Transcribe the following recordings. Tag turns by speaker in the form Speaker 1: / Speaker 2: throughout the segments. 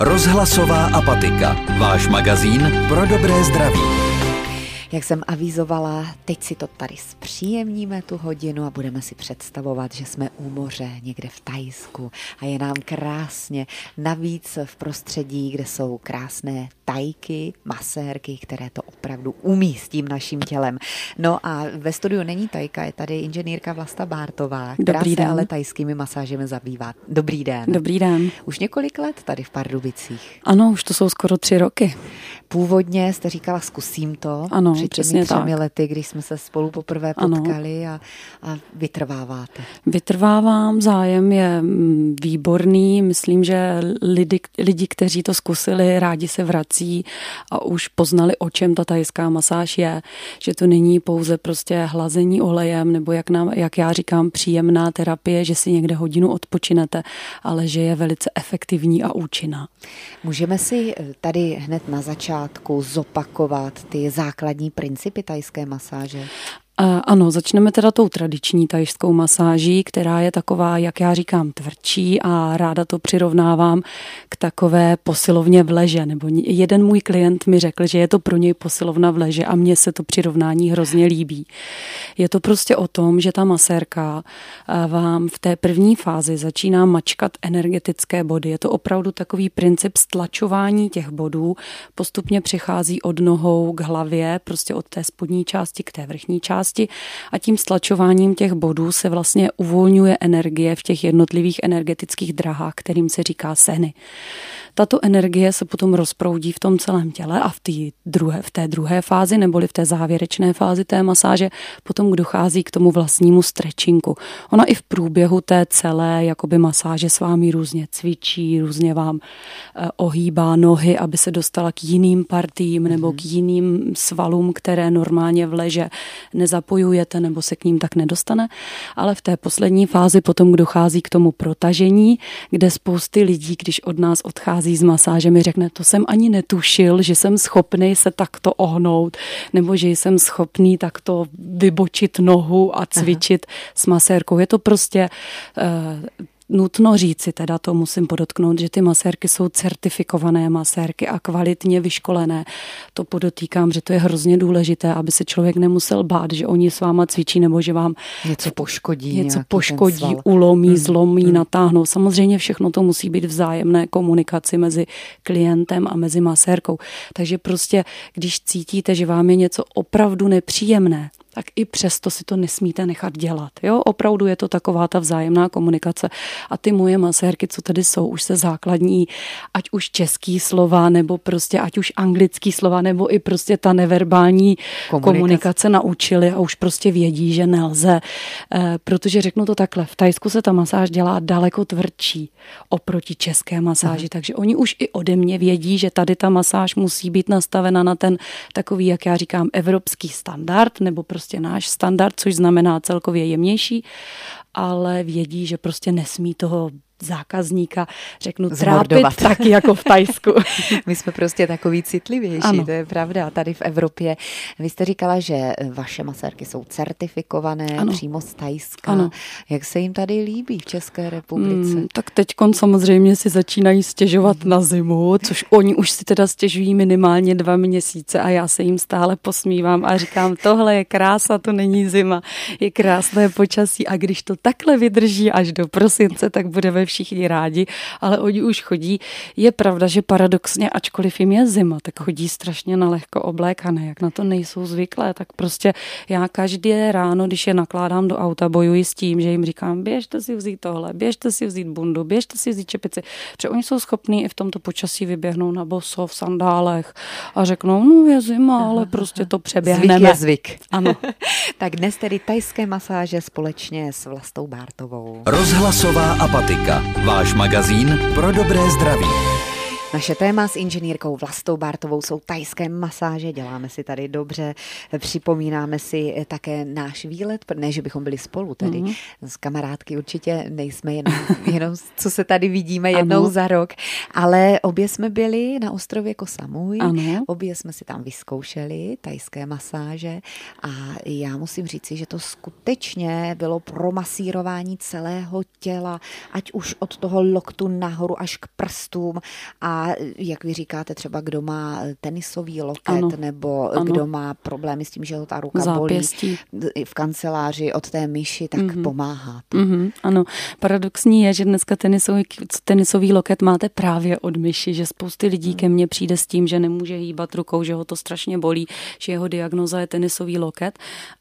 Speaker 1: Rozhlasová apatika. Váš magazín pro dobré zdraví.
Speaker 2: Jak jsem avízovala, teď si to tady zpříjemníme tu hodinu a budeme si představovat, že jsme u moře někde v Thajsku a je nám krásně. Navíc v prostředí, kde jsou krásné tajky, masérky, které to opravdu umí s tím naším tělem. No a ve studiu není tajka, je tady inženýrka Vlasta Bártová, která se ale tajskými masážemi zabývá. Dobrý den.
Speaker 3: Dobrý den.
Speaker 2: Už několik let tady v Pardubicích.
Speaker 3: Ano, už to jsou skoro 3 roky.
Speaker 2: Původně jste říkala, zkusím to.
Speaker 3: Ano,
Speaker 2: před těmi 3 lety, když jsme se spolu poprvé potkali a vytrváváte.
Speaker 3: Vytrvávám, zájem je výborný. Myslím, že lidi, kteří to zkusili, rádi se vrací a už poznali, o čem ta thajská masáž je. Že to není pouze prostě hlazení olejem nebo jak já říkám, příjemná terapie, že si někde hodinu odpočinete, ale že je velice efektivní a účinná.
Speaker 2: Můžeme si tady hned na začátku zopakovat ty základní principy thajské masáže?
Speaker 3: Ano, začneme teda tou tradiční thajskou masáží, která je taková, jak já říkám, tvrdší a ráda to přirovnávám k takové posilovně v leže. Nebo jeden můj klient mi řekl, že je to pro něj posilovna v leže a mně se to přirovnání hrozně líbí. Je to prostě o tom, že ta masérka vám v té první fázi začíná mačkat energetické body. Je to opravdu takový princip stlačování těch bodů. Postupně přichází od nohou k hlavě, prostě od té spodní části k té vrchní části. A tím stlačováním těch bodů se vlastně uvolňuje energie v těch jednotlivých energetických drahách, kterým se říká seny. Tato energie se potom rozproudí v tom celém těle a v té druhé fázi, neboli v té závěrečné fázi té masáže, potom dochází k tomu vlastnímu stretchinku. Ona i v průběhu té celé jakoby masáže s vámi různě cvičí, různě vám ohýbá nohy, aby se dostala k jiným partiím nebo k jiným svalům, které normálně v leže nezapojujete nebo se k ním tak nedostane. Ale v té poslední fázi potom dochází k tomu protažení, kde spousty lidí, když od nás odchází z masáže, mi řekne, to jsem ani netušil, že jsem schopný se takto ohnout, nebo že jsem schopný takto vybočit nohu a cvičit s masérkou. Je to prostě nutno říci, teda to musím podotknout, že ty masérky jsou certifikované masérky a kvalitně vyškolené. To podotýkám, že to je hrozně důležité, aby se člověk nemusel bát, že oni s váma cvičí nebo že vám
Speaker 2: něco
Speaker 3: poškodí, ulomí, zlomí, natáhnou. Samozřejmě všechno to musí být vzájemné komunikaci mezi klientem a mezi masérkou. Takže prostě, když cítíte, že vám je něco opravdu nepříjemné, tak i přesto si to nesmíte nechat dělat. Jo? Opravdu je to taková ta vzájemná komunikace. A ty moje masérky, co tady jsou, už se základní, ať už český slova, nebo prostě ať už anglický slova, nebo i prostě ta neverbální komunikace naučily a už prostě vědí, že nelze. Protože řeknu to takhle, v Thajsku se ta masáž dělá daleko tvrdší oproti české masáži, takže oni už i ode mě vědí, že tady ta masáž musí být nastavena na ten takový, jak já říkám, evropský standard, nebo prostě náš standard, což znamená celkově jemnější, ale vědí, že prostě nesmí toho zákazníka, řeknu, trápit taky jako v Thajsku.
Speaker 2: My jsme prostě takový citlivější, ano. To je pravda. Tady v Evropě, vy jste říkala, že vaše masérky jsou certifikované, ano. Přímo z Thajska. Ano. Jak se jim tady líbí v České republice?
Speaker 3: Tak teďkon samozřejmě si začínají stěžovat na zimu, což oni už si teda stěžují minimálně 2 měsíce a já se jim stále posmívám a říkám, tohle je krása, to není zima, je krásné počasí a když to takhle vydrží až do prosince, tak budeme všichni rádi, ale oni už chodí. Je pravda, že paradoxně, ačkoliv jim je zima, tak chodí strašně na lehko oblékané, jak na to nejsou zvyklé, tak prostě já každé ráno, když je nakládám do auta, bojuji s tím, že jim říkám, běžte si vzít tohle, běžte si vzít bundu, běžte si vzít čepici, protože oni jsou schopní i v tomto počasí vyběhnout na boso, v sandálech a řeknou, no je zima, ale prostě to přeběhneme.
Speaker 2: Zvyk je zvyk.
Speaker 3: Ano.
Speaker 2: Tak dnes tedy thajské masáže společně s Vlastou Bártovou.
Speaker 1: Rozhlasová apatika. Váš magazín pro dobré zdraví.
Speaker 2: Naše téma s inženýrkou Vlastou Bártovou jsou thajské masáže, děláme si tady dobře, připomínáme si také náš výlet, ne, že bychom byli spolu tady, s kamarádky určitě nejsme jenom co se tady vidíme jednou za rok, ale obě jsme byli na ostrově Koh Samui, obě jsme si tam vyzkoušeli thajské masáže a já musím říci, že to skutečně bylo promasírování celého těla, ať už od toho loktu nahoru až k prstům a A jak vy říkáte, třeba kdo má tenisový loket, nebo kdo má problémy s tím, že ho ta ruka
Speaker 3: zápěstí
Speaker 2: bolí v kanceláři od té myši, tak pomáhá.
Speaker 3: Ano, paradoxní je, že dneska tenisový loket máte právě od myši, že spousty lidí ke mně přijde s tím, že nemůže hýbat rukou, že ho to strašně bolí, že jeho diagnóza je tenisový loket.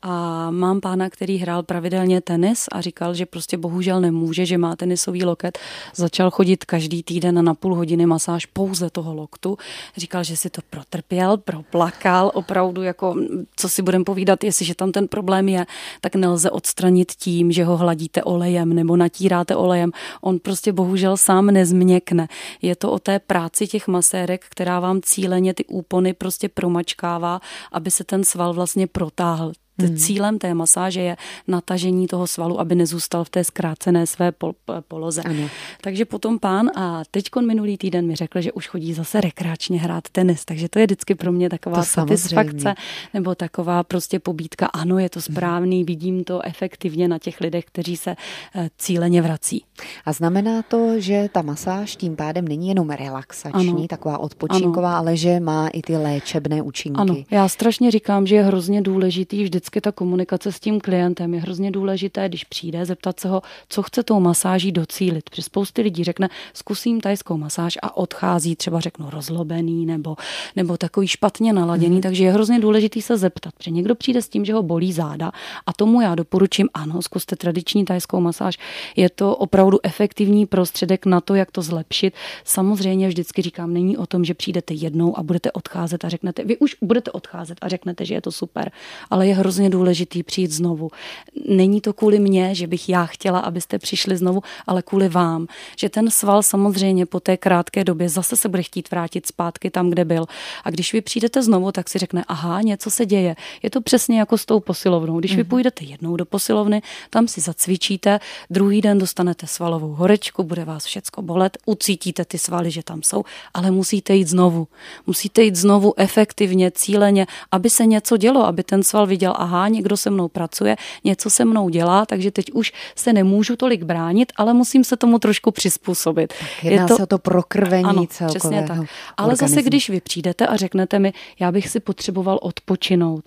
Speaker 3: A mám pána, který hrál pravidelně tenis a říkal, že prostě bohužel nemůže, že má tenisový loket. Začal chodit každý týden na půl hodiny masáž pouze toho loktu. Říkal, že si to protrpěl, proplakal, opravdu jako, co si budeme povídat, jestliže tam ten problém je, tak nelze odstranit tím, že ho hladíte olejem nebo natíráte olejem. On prostě bohužel sám nezměkne. Je to o té práci těch masérek, která vám cíleně ty úpony prostě promačkává, aby se ten sval vlastně protáhl. Cílem té masáže je natažení toho svalu, aby nezůstal v té zkrácené své poloze. Ano. Takže potom pán a teďkon minulý týden mi řekl, že už chodí zase rekreačně hrát tenis, takže to je vždycky pro mě taková satisfakce nebo taková prostě pobídka. Ano, je to správný, vidím to efektivně na těch lidech, kteří se cíleně vrací.
Speaker 2: A znamená to, že ta masáž tím pádem není jenom relaxační, taková odpočinková, ale že má i ty léčebné účinky.
Speaker 3: Ano, já strašně říkám, že je hrozně důležitý vždycky ta komunikace s tím klientem. Je hrozně důležité, když přijde, zeptat se ho, co chce tou masáží docílit. Protože spousty lidí řekne, zkusím thajskou masáž a odchází, třeba řeknu rozlobený nebo takový špatně naladěný, takže je hrozně důležitý se zeptat. Protože někdo přijde s tím, že ho bolí záda a tomu já doporučím, ano, zkuste tradiční thajskou masáž. Je to opravdu efektivní prostředek na to, jak to zlepšit. Samozřejmě vždycky říkám, není o tom, že přijdete jednou a budete odcházet a řeknete, vy už budete odcházet a řeknete, že je to super, ale je hrozně důležitý přijít znovu. Není to kvůli mně, že bych já chtěla, abyste přišli znovu, ale kvůli vám. Že ten sval samozřejmě po té krátké době zase se bude chtít vrátit zpátky tam, kde byl. A když vy přijdete znovu, tak si řekne, aha, něco se děje. Je to přesně jako s tou posilovnou. Když vy půjdete jednou do posilovny, tam si zacvičíte, druhý den dostanete svalovou horečku, bude vás všecko bolet, ucítíte ty svaly, že tam jsou, ale musíte jít znovu. Musíte jít znovu efektivně, cíleně, aby se něco dělo, aby ten sval viděl, aha, někdo se mnou pracuje, něco se mnou dělá, takže teď už se nemůžu tolik bránit, ale musím se tomu trošku přizpůsobit.
Speaker 2: Jedná se o to prokrvení celkového
Speaker 3: tak. Ale zase, když vy přijdete a řeknete mi, já bych si potřeboval odpočinout,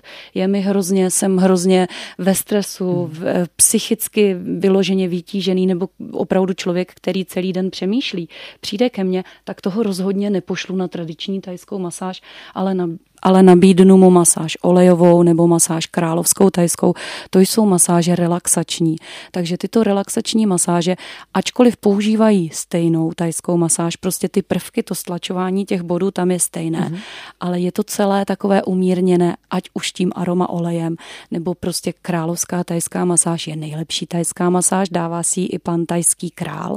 Speaker 3: jsem hrozně ve stresu, psychicky vyloženě vytížený, nebo opravdu člověk, který celý den přemýšlí, přijde ke mně, tak toho rozhodně nepošlu na tradiční thajskou masáž, ale nabídnu mu masáž olejovou nebo masáž královskou thajskou. To jsou masáže relaxační. Takže tyto relaxační masáže, ačkoliv používají stejnou thajskou masáž, prostě ty prvky, to stlačování těch bodů tam je stejné, ale je to celé takové umírněné, ať už tím aroma olejem, nebo prostě královská thajská masáž je nejlepší thajská masáž, dává si ji i pan thajský král.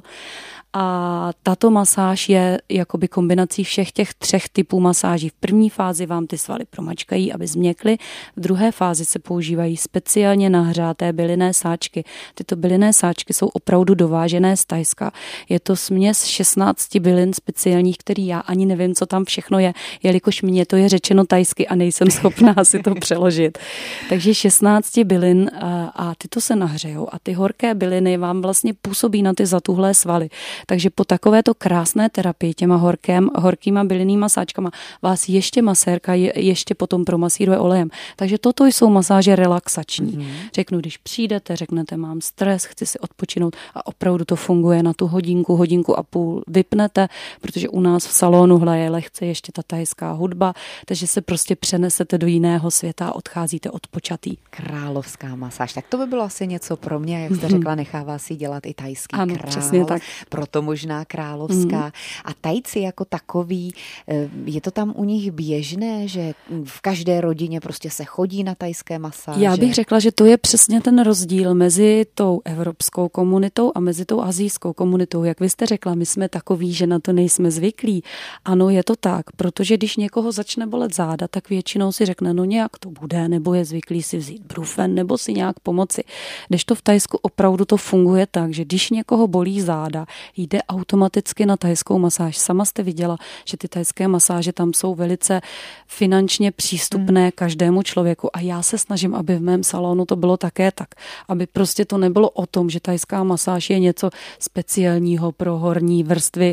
Speaker 3: A tato masáž je jakoby kombinací všech těch 3 typů masáží. V první fázi vám ty svaly promačkají, aby změkly. V druhé fázi se používají speciálně nahřáté bylinné sáčky. Tyto bylinné sáčky jsou opravdu dovážené z Thajska. Je to směs 16 bylin speciálních, který já ani nevím, co tam všechno je, jelikož mně to je řečeno thajsky a nejsem schopná si to přeložit. Takže 16 bylin a tyto se nahřejou a ty horké byliny vám vlastně působí na ty zatuhlé svaly. Takže po takovéto krásné terapii těma horkýma bylinnýma sáčkama vás ještě masérka ještě potom promasíruje olejem. Takže toto jsou masáže relaxační. Řeknu, když přijdete, řeknete, mám stres, chci si odpočinout a opravdu to funguje na tu hodinku a půl. Vypnete, protože u nás v salonu hraje lehce ještě ta thajská hudba, takže se prostě přenesete do jiného světa a odcházíte odpočatý.
Speaker 2: Královská masáž. Tak to by bylo asi něco pro mě, jak jste řekla, nechává si dělat i thajský král.
Speaker 3: Přesně tak.
Speaker 2: Proto možná královská. A Thajci jako takový, je to tam u nich běžné, že v každé rodině prostě se chodí na thajské masáže?
Speaker 3: Já bych řekla, že to je přesně ten rozdíl mezi tou evropskou komunitou a mezi tou asijskou komunitou. Jak vy jste řekla, my jsme takoví, že na to nejsme zvyklí. Ano, je to tak, protože když někoho začne bolet záda, tak většinou si řekne, no nějak to bude, nebo je zvyklý si vzít brufen, nebo si nějak pomoci. Kdežto v Thajsku opravdu to funguje tak, že když někoho bolí záda, jde automaticky na thajskou masáž. Sama jste viděla, že ty thajské masáže tam jsou velice finančně přístupné každému člověku a já se snažím, aby v mém salonu to bylo také tak, aby prostě to nebylo o tom, že thajská masáž je něco speciálního pro horní vrstvy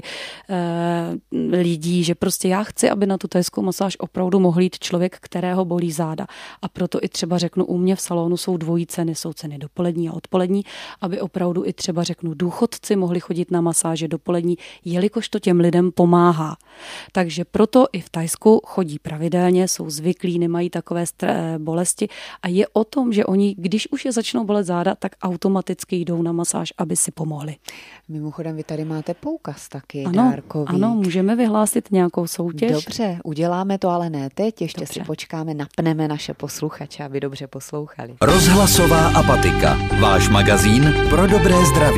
Speaker 3: lidí, že prostě já chci, aby na tu thajskou masáž opravdu mohl jít člověk, kterého bolí záda. A proto i třeba řeknu, u mě v salonu jsou dvojí ceny, jsou ceny dopolední a odpolední, aby opravdu i třeba řeknu, důchodci mohli chodit na masáže dopolední, jelikož to těm lidem pomáhá. Takže proto i v Thajsku chodí pravidelně, jsou zvyklí, nemají takové bolesti a je o tom, že oni, když už je začnou bolet záda, tak automaticky jdou na masáž, aby si pomohli.
Speaker 2: Mimochodem, vy tady máte poukaz taky dárkový.
Speaker 3: Ano, můžeme vyhlásit nějakou soutěž.
Speaker 2: Dobře, uděláme to, ale ne teď, ještě
Speaker 3: Dobře.
Speaker 2: si počkáme, napneme naše posluchače, aby dobře poslouchali.
Speaker 1: Rozhlasová apatika. Váš magazín pro dobré zdraví.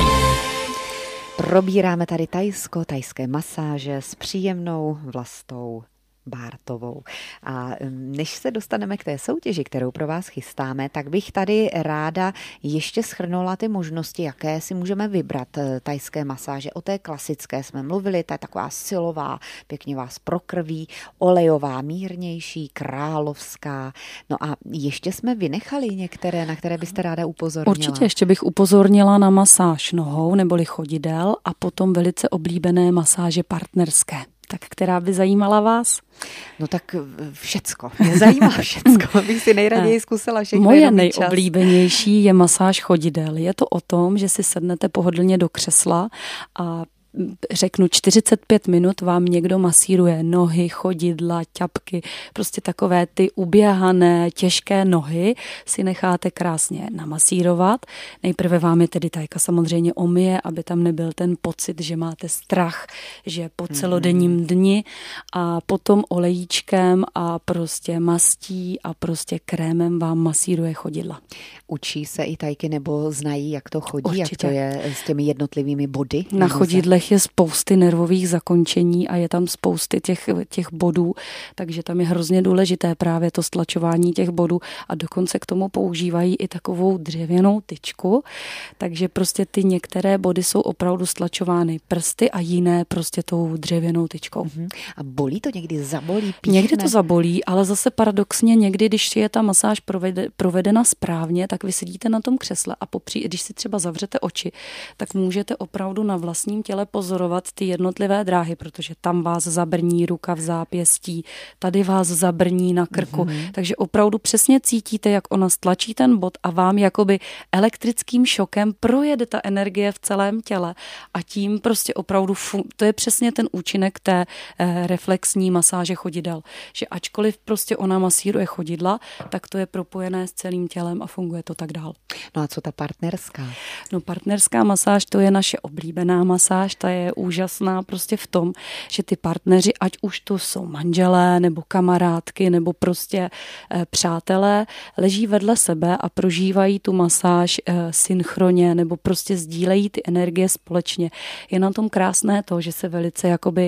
Speaker 2: Probíráme tady Thajsko, thajské masáže s příjemnou Vlastou Bártovou. A než se dostaneme k té soutěži, kterou pro vás chystáme, tak bych tady ráda ještě shrnula ty možnosti, jaké si můžeme vybrat thajské masáže. O té klasické jsme mluvili, ta je taková silová, pěkně vás prokrví, olejová, mírnější, královská. No a ještě jsme vynechali některé, na které byste ráda upozornila.
Speaker 3: Určitě ještě bych upozornila na masáž nohou neboli chodidel a potom velice oblíbené masáže partnerské. Tak která by zajímala vás?
Speaker 2: No tak všecko. Mě zajímá všecko. Bych si nejraději zkusila všechno.
Speaker 3: Moje nejoblíbenější je masáž chodidel. Je to o tom, že si sednete pohodlně do křesla a řeknu 45 minut vám někdo masíruje nohy, chodidla, ťapky, prostě takové ty uběhané, těžké nohy si necháte krásně namasírovat. Nejprve vám je tedy tajka samozřejmě omyje, aby tam nebyl ten pocit, že máte strach, že po celodenním dni a potom olejíčkem a prostě mastí a prostě krémem vám masíruje chodidla.
Speaker 2: Učí se i tajky nebo znají, jak to chodí,
Speaker 3: Určitě.
Speaker 2: jak to je s těmi jednotlivými body?
Speaker 3: Na chodidlech je spousty nervových zakončení a je tam spousty těch bodů, takže tam je hrozně důležité právě to stlačování těch bodů a dokonce k tomu používají i takovou dřevěnou tyčku, takže prostě ty některé body jsou opravdu stlačovány prsty a jiné prostě tou dřevěnou tyčkou.
Speaker 2: A bolí to někdy, zabolí, píchne?
Speaker 3: Někdy to zabolí, ale zase paradoxně někdy, když je ta masáž provedena správně, tak vy sedíte na tom křesle a když si třeba zavřete oči, tak můžete opravdu na vlastním těle pozorovat ty jednotlivé dráhy, protože tam vás zabrní ruka v zápěstí, tady vás zabrní na krku, takže opravdu přesně cítíte, jak ona stlačí ten bod a vám jakoby elektrickým šokem projede ta energie v celém těle a tím prostě opravdu to je přesně ten účinek té reflexní masáže chodidel, že ačkoliv prostě ona masíruje chodidla, tak to je propojené s celým tělem a funguje to tak dál.
Speaker 2: No a co ta partnerská?
Speaker 3: No partnerská masáž, to je naše oblíbená masáž, ta je úžasná prostě v tom, že ty partneři, ať už to jsou manželé, nebo kamarádky, nebo prostě přátelé, leží vedle sebe a prožívají tu masáž synchronně, nebo prostě sdílejí ty energie společně. Je na tom krásné to, že se velice jakoby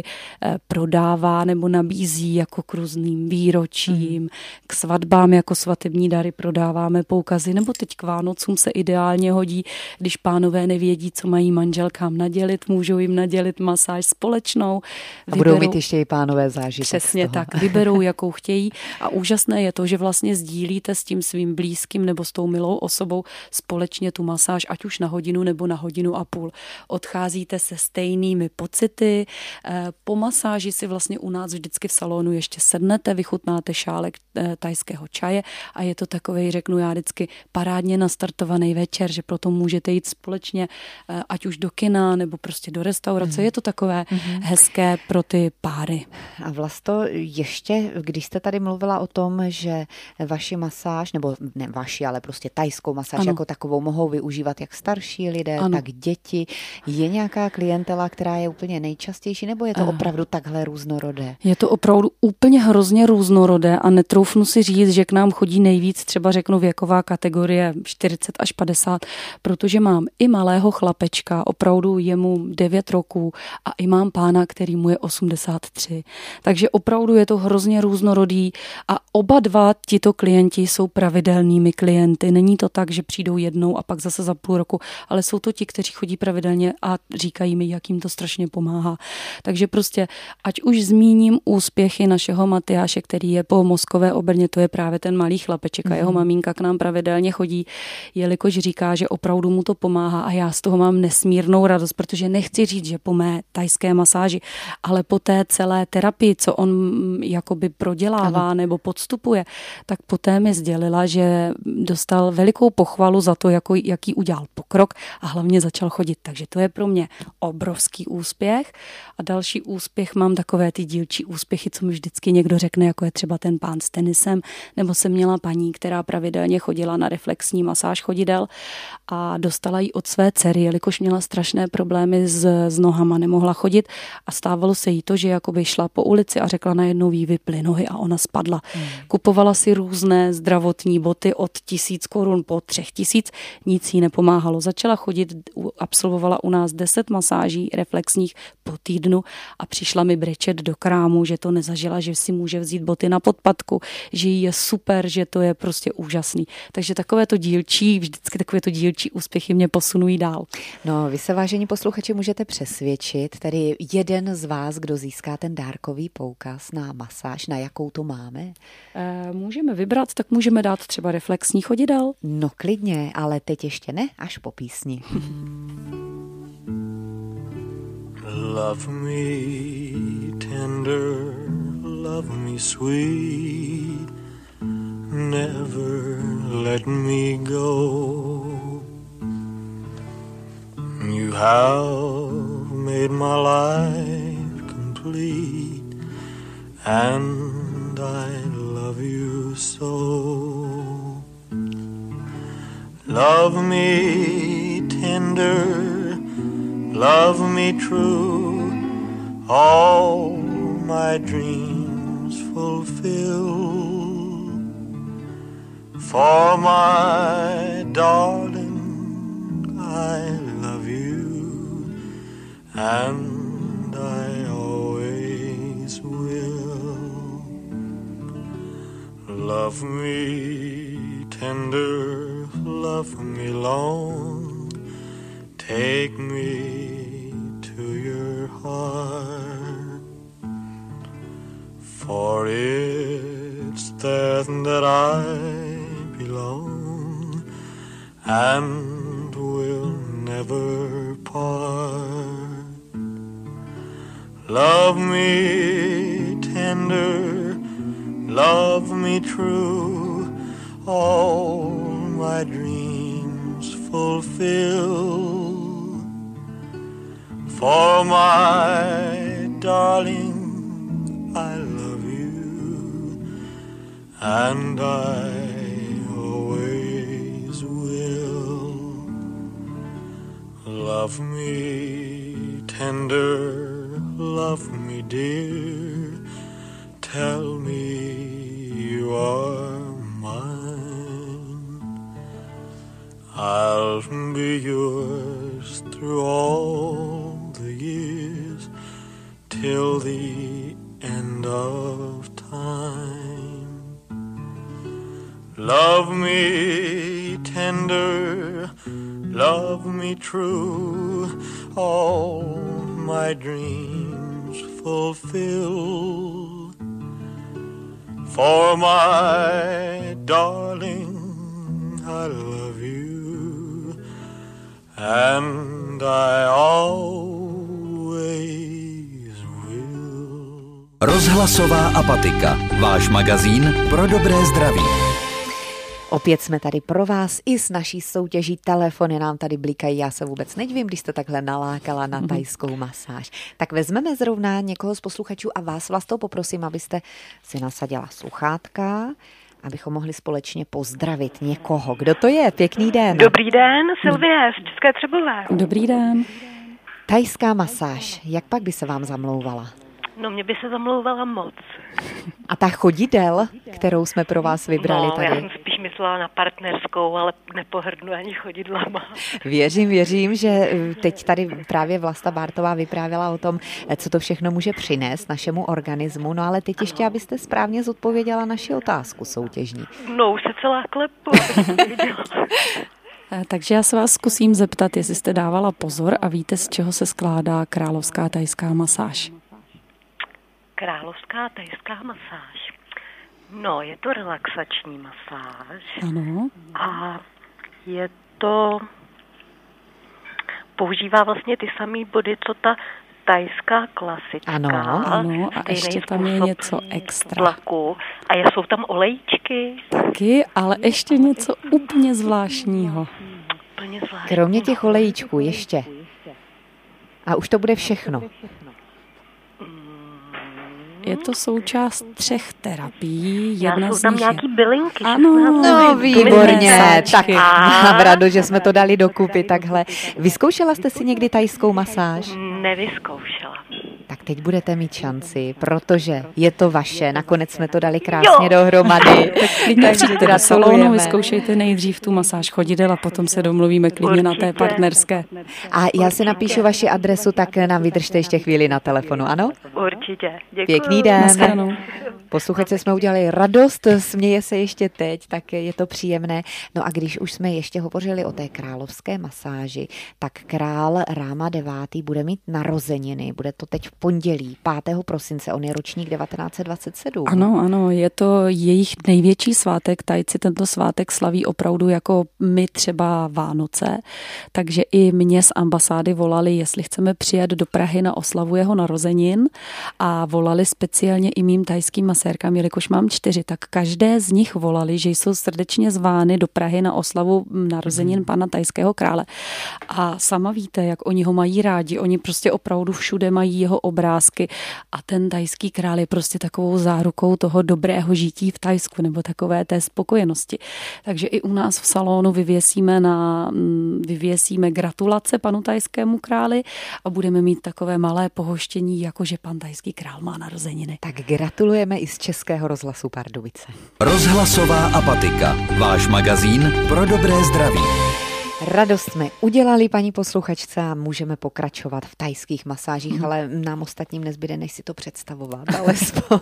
Speaker 3: prodává nebo nabízí jako k různým výročím, k svatbám jako svatební dary prodáváme poukazy, nebo teď k Vánocům se ideálně hodí, když pánové nevědí, co mají manželkám nadělit, můžou jim nadělit masáž společnou.
Speaker 2: A budou mít ještě i pánové zážitek.
Speaker 3: Přesně tak, vyberou, jakou chtějí a úžasné je to, že vlastně sdílíte s tím svým blízkým nebo s tou milou osobou společně tu masáž, ať už na hodinu nebo na hodinu a půl. Odcházíte se stejnými pocity, po masáži si vlastně u nás vždycky v salonu ještě sednete, vychutnáte šálek thajského čaje a je to takovej, řeknu já vždycky, parádně nastartovaný večer, že proto můžete jít společně, ať už do kina nebo prostě do restaurace. Je to takové hezké pro ty páry.
Speaker 2: A Vlasto, ještě, když jste tady mluvila o tom, že vaši masáž, nebo ne vaši, ale prostě thajskou masáž jako takovou mohou využívat jak starší lidé, tak děti. Je nějaká klientela, která je úplně nejčastější, nebo je to opravdu takhle různorodé? Je
Speaker 3: to opravdu úplně hrozně různorodé a netroufnu si říct, že k nám chodí nejvíc, třeba řeknu věková kategorie 40 až 50, protože mám i malého chlapečka, opravdu je mu 89 roků a i mám pána, který mu je 83. Takže opravdu je to hrozně různorodý a oba dva tito klienti jsou pravidelnými klienty. Není to tak, že přijdou jednou a pak zase za půl roku, ale jsou to ti, kteří chodí pravidelně a říkají mi, jak jim to strašně pomáhá. Takže prostě, ať už zmíním úspěchy našeho Matyáše, který je po mozkové obrně, to je právě ten malý chlapeček a jeho maminka k nám pravidelně chodí, jelikož říká, že opravdu mu to pomáhá a já z toho mám nesmírnou radost, protože nechci říct, že po mé thajské masáži, ale po té celé terapii, co on jakoby prodělává nebo podstupuje, tak poté mi sdělila, že dostal velikou pochvalu za to, jaký udělal pokrok a hlavně začal chodit. Takže to je pro mě obrovský úspěch. A další úspěch mám takové ty dílčí úspěchy, co mi vždycky někdo řekne, jako je třeba ten pán s tenisem, nebo jsem měla paní, která pravidelně chodila na reflexní masáž chodidel a dostala ji od své dcery, jelikož měla strašné problémy s nohama, nemohla chodit a stávalo se jí to, že jakoby šla po ulici a řekla najednou jí vyply nohy a ona spadla. Kupovala si různé zdravotní boty od 1000 korun po 3000, nic jí nepomáhalo. Začala chodit, absolvovala u nás 10 masáží reflexních po týdnu a přišla mi brečet do krámu, že to nezažila, že si může vzít boty na podpatku, že jí je super, že to je prostě úžasný. Takže vždycky takové to dílčí úspěchy mě posunují dál.
Speaker 2: No, vy se, vážení posluchači, můžete přesvědčit, tedy jeden z vás, kdo získá ten dárkový poukaz na masáž, na jakou to máme?
Speaker 3: Můžeme vybrat, tak můžeme dát třeba reflexní chodidel.
Speaker 2: No klidně, ale teď ještě ne, až po písni.
Speaker 4: Love me tender, love me sweet, never let me go. You have made my life complete, and I love you so. Love me tender, love me true, all my dreams fulfill. For my darling, I love you, and I always will. Love me tender, love me long, take me to your heart, for it's there that I belong and will never part. Love me tender, love me true, all my dreams fulfill. For my darling, I love you, and I always will. Love me tender, love me dear, tell me you are mine. I'll be yours through all the years, till the end of time. Love me tender, love me true, all my dreams fulfill. For my darling, I love you, and I always will.
Speaker 1: Rozhlasová apatika, váš magazín pro dobré zdraví.
Speaker 2: Opět jsme tady pro vás i s naší soutěží. Telefony nám tady blikají, já se vůbec nedivím, když jste takhle nalákala na thajskou masáž. Tak vezmeme zrovna někoho z posluchačů a vás Vlasto poprosím, abyste si nasadila sluchátka, abychom mohli společně pozdravit někoho. Kdo to je? Pěkný den.
Speaker 5: Dobrý den, Sylvie z České Třebové.
Speaker 3: Dobrý den.
Speaker 2: Thajská masáž, jak pak by se vám zamlouvala?
Speaker 5: No, mě by se zamlouvala moc.
Speaker 2: A ta chodidel, kterou jsme pro vás vybrali
Speaker 5: já
Speaker 2: tady?
Speaker 5: jsem spíš myslela myslela na partnerskou, ale nepohrdnu ani chodidlama.
Speaker 2: Věřím, že teď tady právě Vlasta Bártová vyprávěla o tom, co to všechno může přinést našemu organismu, no ale teď ještě, abyste správně zodpověděla naši otázku soutěžní.
Speaker 5: No, už se celá klepu.
Speaker 3: Takže já se vás zkusím zeptat, jestli jste dávala pozor a víte, z čeho se skládá královská thajská masáž.
Speaker 5: Královská thajská masáž. No, je to relaxační masáž.
Speaker 3: Ano.
Speaker 5: A je to... Používá vlastně ty samé body, co ta thajská klasická.
Speaker 3: Ano, a ještě tam je něco extra.
Speaker 5: Tlaku. A jsou tam olejčky.
Speaker 3: Taky, ale ještě něco úplně zvláštního.
Speaker 5: Úplně zvláštního.
Speaker 2: Kromě těch olejíčků ještě. A už to bude všechno.
Speaker 3: Je to součást 3 terapií.
Speaker 5: Jsou tam nějaký bylinky.
Speaker 3: Ano,
Speaker 2: no výborně. Tak mám radost, že jsme to dali dokupy takhle. Vyzkoušela jste si někdy thajskou masáž?
Speaker 5: Nevyzkoušela.
Speaker 2: Tak teď budete mít šanci, protože je to vaše. Nakonec jsme to dali krásně dohromady.
Speaker 3: Klidně přijďte do salonu, vyzkoušejte nejdřív tu masáž chodidel a potom se domluvíme klidně na té partnerské.
Speaker 2: A já si napíšu vaši adresu, tak nám vydržte ještě chvíli na telefonu, ano?
Speaker 5: Určitě. Děkuji.
Speaker 2: Pěkný den.
Speaker 3: Naschledanou.
Speaker 2: Posluchačce jsme udělali radost, směje se ještě teď, tak je to příjemné. No a když už jsme ještě hovořili o té královské masáži, tak král Ráma 9. bude mít narozeniny. Bude to teď v pondělí, 5. prosince, on je ročník 1927.
Speaker 3: Ano, je to jejich největší svátek. Thajci tento svátek slaví opravdu jako my třeba Vánoce, takže i mě z ambasády volali, jestli chceme přijet do Prahy na oslavu jeho narozenin a volali speciálně i mým thajským masérkám, jelikož mám 4, tak každé z nich volali, že jsou srdečně zvány do Prahy na oslavu narozenin pana thajského krále. A sama víte, jak oni ho mají rádi, oni prostě opravdu všude mají jeho obrázky a ten thajský král je prostě takovou zárukou toho dobrého žití v Thajsku nebo takové té spokojenosti. Takže i u nás v salonu vyvěsíme gratulace panu thajskému králi a budeme mít takové malé pohoštění, jakože pan thajský král má narozeniny.
Speaker 2: Tak gratulujeme i z Českého rozhlasu Pardubice.
Speaker 1: Rozhlasová apatika. Váš magazín pro dobré zdraví.
Speaker 2: Radost jsme udělali, paní posluchačce, a můžeme pokračovat v thajských masážích, ale nám ostatním nezbyde, než si to představovat, alespoň.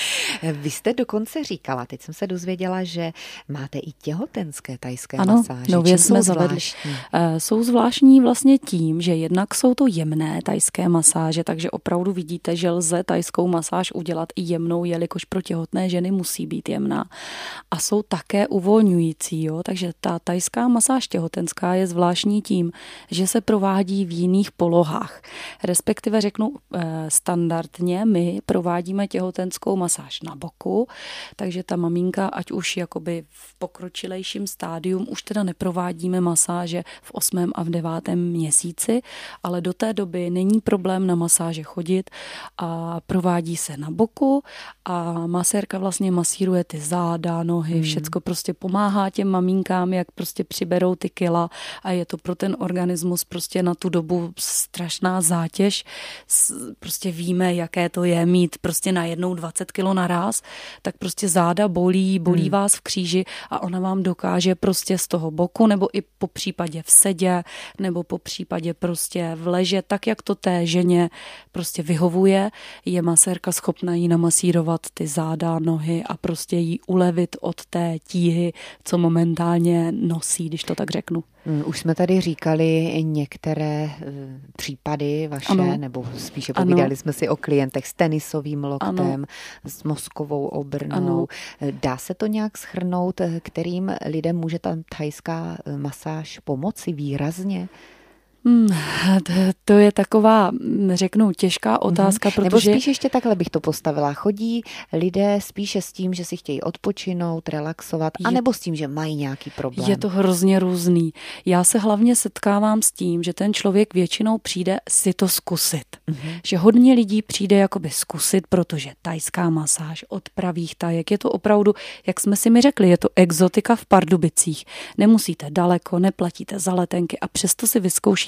Speaker 2: Vy jste dokonce říkala, teď jsem se dozvěděla, že máte i těhotenské thajské masáže.
Speaker 3: Ano, nově jsme zavedli. Jsou zvláštní vlastně tím, že jednak jsou to jemné thajské masáže, takže opravdu vidíte, že lze thajskou masáž udělat i jemnou, jelikož pro těhotné ženy musí být jemná. A jsou také uvolňující, takže ta thajská masáž těhotenská je zvláštní tím, že se provádí v jiných polohách. Respektive řeknu standardně, my provádíme těhotenskou masáž na boku, takže ta maminka, ať už jakoby v pokročilejším stádium, už teda neprovádíme masáže v 8. a v 9. měsíci, ale do té doby není problém na masáže chodit a provádí se na boku a masérka vlastně masíruje ty záda, nohy, všecko prostě pomáhá těm maminkám, jak prostě přiberou ty kila a je to pro ten organismus prostě na tu dobu strašná zátěž. Prostě víme, jaké to je mít prostě najednou 20 kilo naráz, tak prostě záda bolí vás v kříži a ona vám dokáže prostě z toho boku nebo i po případě v sedě nebo po případě prostě v leže, tak jak to té ženě prostě vyhovuje, je masérka schopna jí namasírovat ty záda, nohy a prostě jí ulevit od té tíhy, co momentálně nosí, když to tak řeknu.
Speaker 2: Už jsme tady říkali některé případy vaše, nebo spíše povídali jsme si o klientech s tenisovým loktem, s mozkovou obrnou. Dá se to nějak shrnout, kterým lidem může ta thajská masáž pomoci výrazně?
Speaker 3: To je taková, řeknu, těžká otázka, protože...
Speaker 2: Nebo spíš ještě takhle bych to postavila. Chodí lidé spíše s tím, že si chtějí odpočinout, relaxovat, anebo s tím, že mají nějaký problém?
Speaker 3: Je to hrozně různý. Já se hlavně setkávám s tím, že ten člověk většinou přijde si to zkusit. Že hodně lidí přijde jakoby zkusit, protože thajská masáž od pravých Tajek, je to opravdu, jak jsme si mi řekli, je to exotika v Pardubicích. Nemusíte daleko, neplatíte za letenky a přesto si vyzkoušíte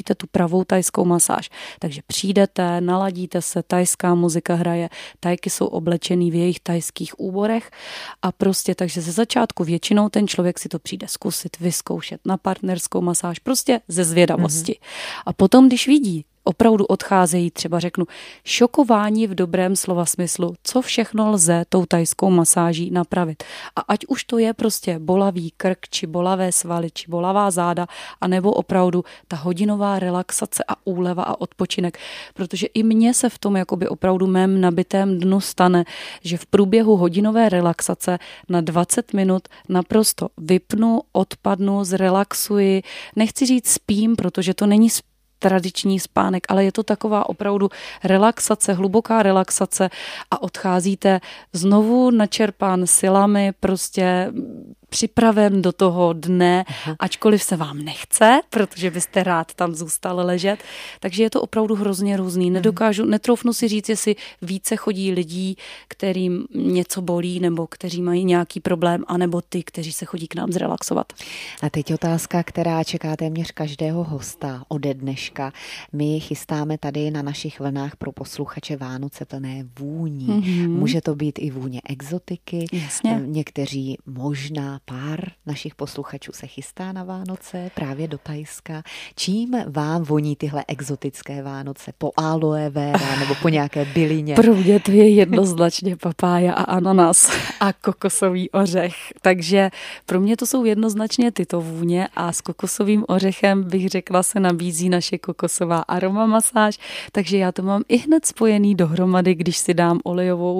Speaker 3: vyzkoušíte tu pravou thajskou masáž. Takže přijdete, naladíte se, thajská muzika hraje, thajky jsou oblečený v jejich thajských úborech a prostě takže ze začátku většinou ten člověk si to přijde zkusit, vyzkoušet na partnerskou masáž, prostě ze zvědavosti. A potom, když vidí, opravdu odcházejí, třeba řeknu, šokování v dobrém slova smyslu, co všechno lze tou thajskou masáží napravit. A ať už to je prostě bolavý krk, či bolavé svaly, či bolavá záda, anebo opravdu ta hodinová relaxace a úleva a odpočinek. Protože i mně se v tom jakoby opravdu mém nabitém dnu stane, že v průběhu hodinové relaxace na 20 minut naprosto vypnu, odpadnu, zrelaxuji. Nechci říct spím, protože to není tradiční spánek, ale je to taková opravdu relaxace, hluboká relaxace a odcházíte znovu načerpán silami, prostě připraven do toho dne, ačkoliv se vám nechce, protože byste rád tam zůstal ležet. Takže je to opravdu hrozně různý. Netroufnu si říct, jestli více chodí lidí, kterým něco bolí, nebo kteří mají nějaký problém, anebo ty, kteří se chodí k nám zrelaxovat.
Speaker 2: A teď otázka, která čeká téměř každého hosta ode dneška. My chystáme tady na našich vlnách pro posluchače Vánoce plné vůní. Může to být i vůně exotiky.
Speaker 3: Jasně.
Speaker 2: Někteří možná pár našich posluchačů se chystá na Vánoce právě do Thajska. Čím vám voní tyhle exotické Vánoce? Po aloe vera nebo po nějaké bylině?
Speaker 3: Pro mě to je jednoznačně papája a ananas a kokosový ořech. Takže pro mě to jsou jednoznačně tyto vůně a s kokosovým ořechem bych řekla se nabízí naše kokosová aromamasáž. Takže já to mám i hned spojený dohromady, když si dám olejovou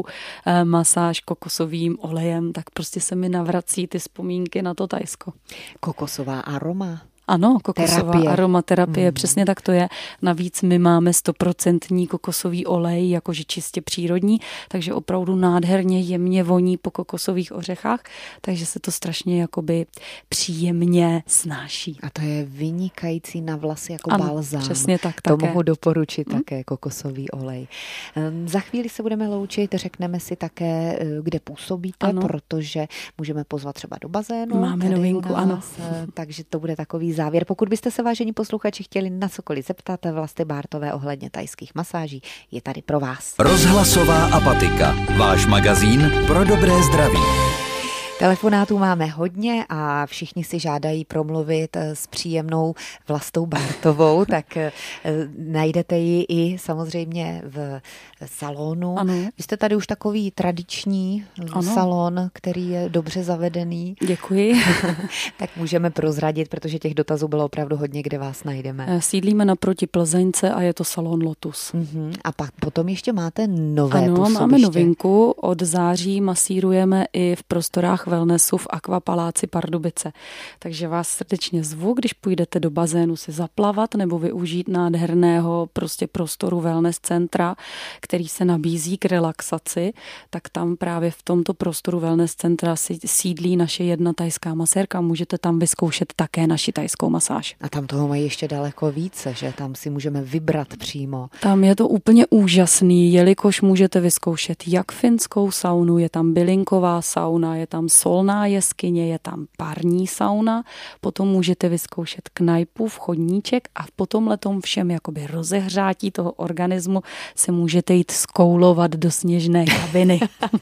Speaker 3: masáž kokosovým olejem, tak prostě se mi navrací ty vzpomínky na to Thajsko.
Speaker 2: Kokosová aroma.
Speaker 3: Ano, kokosová aromaterapie, přesně tak to je. Navíc my máme 100% kokosový olej, jakože čistě přírodní, takže opravdu nádherně jemně voní po kokosových ořechách, takže se to strašně jakoby příjemně snáší.
Speaker 2: A to je vynikající na vlasy jako
Speaker 3: ano,
Speaker 2: balzám.
Speaker 3: Přesně tak
Speaker 2: to
Speaker 3: také.
Speaker 2: Mohu doporučit také kokosový olej. Za chvíli se budeme loučit, řekneme si také, kde působíte, protože můžeme pozvat třeba do bazénu.
Speaker 3: Máme novinku, ano.
Speaker 2: Takže to bude takový závěr. Pokud byste se, vážení posluchači, chtěli na cokoliv zeptat Vlasty Bártové ohledně thajských masáží, je tady pro vás.
Speaker 1: Rozhlasová apatika. Váš magazín pro dobré zdraví.
Speaker 2: Telefonátů máme hodně a všichni si žádají promluvit s příjemnou Vlastou Bártovou, tak najdete ji i samozřejmě v salonu.
Speaker 3: Ano.
Speaker 2: Vy jste tady už takový tradiční salon, který je dobře zavedený.
Speaker 3: Děkuji.
Speaker 2: Tak můžeme prozradit, protože těch dotazů bylo opravdu hodně, kde vás najdeme.
Speaker 3: Sídlíme naproti Plzeňce a je to salon Lotus.
Speaker 2: A pak potom ještě máte nové
Speaker 3: působiště. Máme novinku. Od září masírujeme i v prostorách wellnessu v Aquapaláci Pardubice. Takže vás srdečně zvu, když půjdete do bazénu si zaplavat nebo využít nádherného prostě prostoru wellness centra, který se nabízí k relaxaci, tak tam právě v tomto prostoru wellness centra sídlí naše jedna thajská masérka. Můžete tam vyzkoušet také naši thajskou masáž.
Speaker 2: A tam toho mají ještě daleko více, že tam si můžeme vybrat přímo.
Speaker 3: Tam je to úplně úžasný, jelikož můžete vyzkoušet jak finskou saunu, je tam bylinková sauna, je tam solná jeskyně, je tam parní sauna, potom můžete vyzkoušet knajpův chodníček a po tomhletom všem jakoby rozehřátí toho organismu se můžete jít zkoulovat do sněžné kabiny.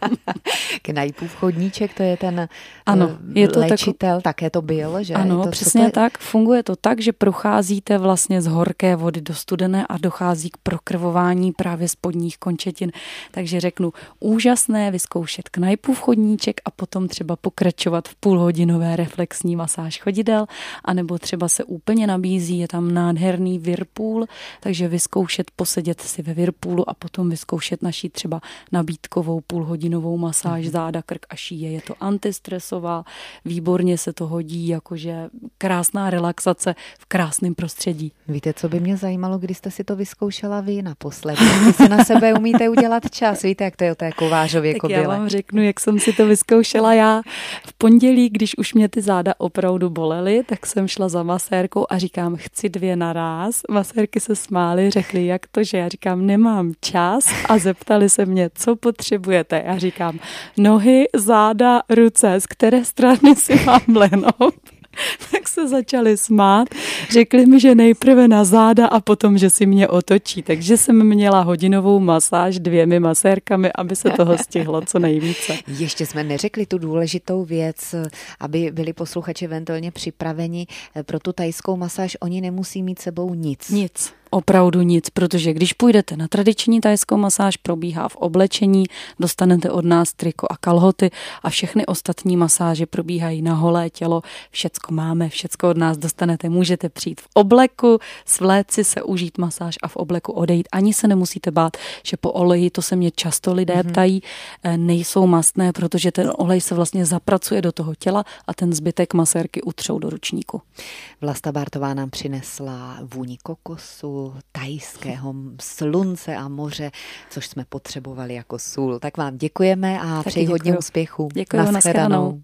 Speaker 2: Knajpův chodníček, to je ten
Speaker 3: je to
Speaker 2: léčitel, také to byl, že?
Speaker 3: Ano,
Speaker 2: to,
Speaker 3: přesně tak. Funguje to tak, že procházíte vlastně z horké vody do studené a dochází k prokrvování právě spodních končetin. Takže řeknu, úžasné vyzkoušet knajpův chodníček a potom třeba pokračovat v půlhodinové reflexní masáž chodidel, anebo třeba se úplně nabízí, je tam nádherný whirlpool, takže vyzkoušet posedět si ve whirlpoolu a potom vyzkoušet naší třeba nabídkovou půlhodinovou masáž záda, krk a šíje. Je to antistresová, výborně se to hodí, jakože krásná relaxace v krásném prostředí.
Speaker 2: Víte, co by mě zajímalo, když jste si to vyzkoušela vy naposledy? Vy si na sebe umíte udělat čas, víte, jak to je o té kovářově kobyle.
Speaker 3: Tak já vám řeknu, jak jsem si to vyzkoušela já. V pondělí, když už mě ty záda opravdu bolely, tak jsem šla za masérkou a říkám, chci 2 naráz. Masérky se smály, řekly, jak to, že já říkám, nemám čas a zeptali se mě, co potřebujete. Já říkám, nohy, záda, ruce, z které strany si mám lehnout. Tak se začali smát. Řekli mi, že nejprve na záda a potom, že si mě otočí. Takže jsem měla hodinovou masáž 2 masérkami, aby se toho stihlo co nejvíce.
Speaker 2: Ještě jsme neřekli tu důležitou věc, aby byli posluchači eventuálně připraveni pro tu thajskou masáž. Oni nemusí mít sebou nic.
Speaker 3: Nic. Opravdu nic, protože když půjdete na tradiční thajskou masáž, probíhá v oblečení, dostanete od nás triko a kalhoty a všechny ostatní masáže probíhají na holé tělo. Všecko máme, všecko od nás dostanete. Můžete přijít v obleku, svléct si se, užít masáž a v obleku odejít. Ani se nemusíte bát, že po oleji, to se mě často lidé ptají, nejsou mastné, protože ten olej se vlastně zapracuje do toho těla a ten zbytek masérky utřou do ručníku.
Speaker 2: Vlasta Bártová nám přinesla vůni kokosu, thajského slunce a moře, což jsme potřebovali jako sůl. Tak vám děkujeme a přeji hodně úspěchů.
Speaker 3: Děkuji, nashledanou.